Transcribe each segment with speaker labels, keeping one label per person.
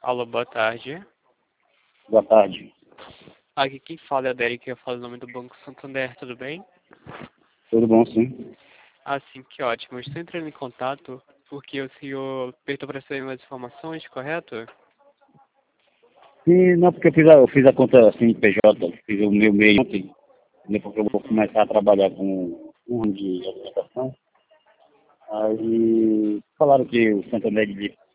Speaker 1: Alô, boa tarde.
Speaker 2: Boa tarde.
Speaker 1: Aqui quem fala é o Derek, eu falo o nome do Banco Santander, tudo bem?
Speaker 2: Tudo bom, sim?
Speaker 1: Ah, sim, que ótimo. Eu estou entrando em contato porque o senhor pediu para saber mais informações, correto?
Speaker 2: E não, porque eu fiz a conta assim, PJ, fiz o meu MEI ontem, depois que eu vou
Speaker 1: Uhum.
Speaker 2: começar a trabalhar com um ramo de alimentação. Aí falaram que o Santander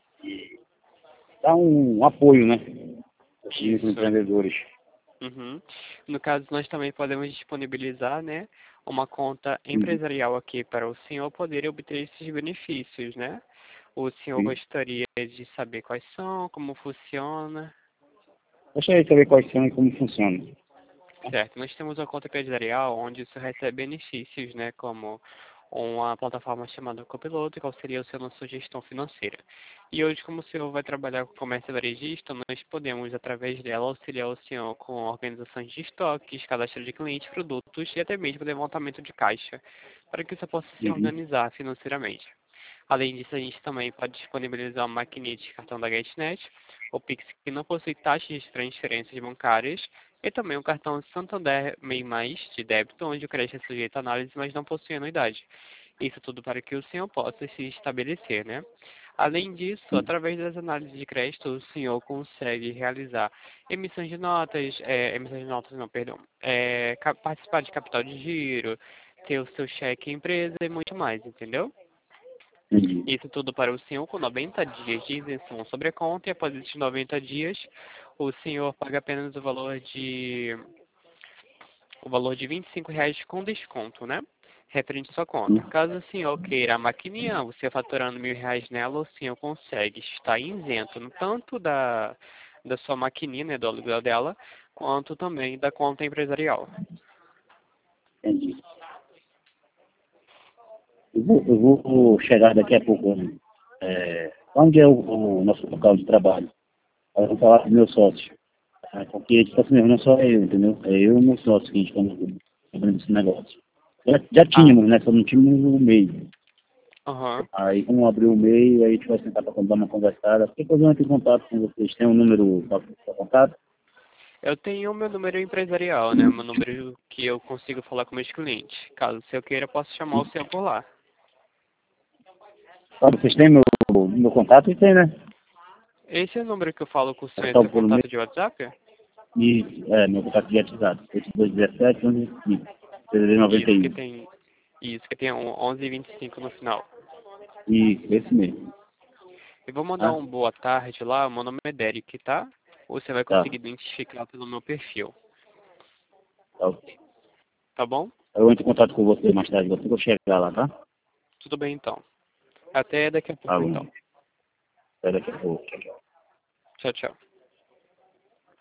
Speaker 2: dá um apoio, né? Aos
Speaker 1: Isso.
Speaker 2: empreendedores.
Speaker 1: Uhum. No caso, nós também podemos disponibilizar, né, uma conta
Speaker 2: Uhum.
Speaker 1: empresarial aqui para o senhor poder obter esses benefícios, né? O senhor
Speaker 2: Sim.
Speaker 1: gostaria de saber quais são, como funciona?
Speaker 2: Deixa eu saber quais são e como funciona.
Speaker 1: Certo, nós temos uma conta empresarial onde você recebe benefícios, né, como uma plataforma chamada Copiloto, qual seria o seu nosso gestão financeira. E hoje, como o senhor vai trabalhar com comércio varejista, nós podemos, através dela, auxiliar o senhor com organizações de estoques, cadastro de clientes, produtos e até mesmo levantamento de caixa, para que você possa se
Speaker 2: Uhum.
Speaker 1: organizar financeiramente. Além disso, a gente também pode disponibilizar uma maquininha de cartão da GetNet, o Pix que não possui taxas de transferências bancárias, e também o cartão Santander MEI Mais de débito, onde o crédito é sujeito a análise, mas não possui anuidade. Isso tudo para que o senhor possa se estabelecer, né? Além disso,
Speaker 2: Sim.
Speaker 1: através das análises de crédito, o senhor consegue realizar emissões de notas não, perdão, participar de capital de giro, ter o seu cheque empresa e muito mais, entendeu?
Speaker 2: Entendi.
Speaker 1: Isso tudo para o senhor com 90 dias de isenção sobre a conta e após esses 90 dias o senhor paga apenas o valor de R$ 25 com desconto, né? Referente à sua conta.
Speaker 2: Sim.
Speaker 1: Caso o senhor queira a maquininha, você faturando R$ 1.000 nela, o senhor consegue estar isento tanto da sua maquininha, né, do aluguel dela, quanto também da conta empresarial.
Speaker 2: Entendi. Eu vou chegar daqui a pouco. Né? Onde é o nosso local de trabalho? Eu vou falar com o meu sócio. Porque, tipo assim, não só eu, entendeu? É eu e o meu sócio que a gente estamos fazendo esse negócio. Já
Speaker 1: Ah,
Speaker 2: tínhamos, né? Só não tínhamos o MEI.
Speaker 1: aham.
Speaker 2: Aí, como abriu o MEI, aí a gente vai sentar para dar uma conversada. Por que eu entro em contato com vocês? Tem um número para contato?
Speaker 1: Eu tenho o meu número empresarial, né? Meu número que eu consigo falar com meus clientes. Caso o senhor queira, posso chamar o senhor por lá.
Speaker 2: Ah, vocês têm meu contato? E tem, né?
Speaker 1: Esse é o número que eu falo com o
Speaker 2: É
Speaker 1: senhor, é
Speaker 2: só
Speaker 1: seu
Speaker 2: pelo MEI.
Speaker 1: contato de WhatsApp?
Speaker 2: E, meu contato de WhatsApp. 8217 11
Speaker 1: Isso,
Speaker 2: 91.
Speaker 1: que tem um 1125 no final.
Speaker 2: Isso, esse mesmo.
Speaker 1: Eu vou mandar
Speaker 2: Tá?
Speaker 1: um boa tarde lá, meu nome é Derek, tá? Você vai
Speaker 2: Tá.
Speaker 1: conseguir identificar pelo meu perfil,
Speaker 2: Tá ok.
Speaker 1: tá bom?
Speaker 2: Eu entro em contato com você mais tarde, assim que eu chegar lá, tá?
Speaker 1: Tudo bem então. Até daqui a
Speaker 2: Tá
Speaker 1: pouco então.
Speaker 2: bom. Até daqui a pouco.
Speaker 1: Tchau, tchau.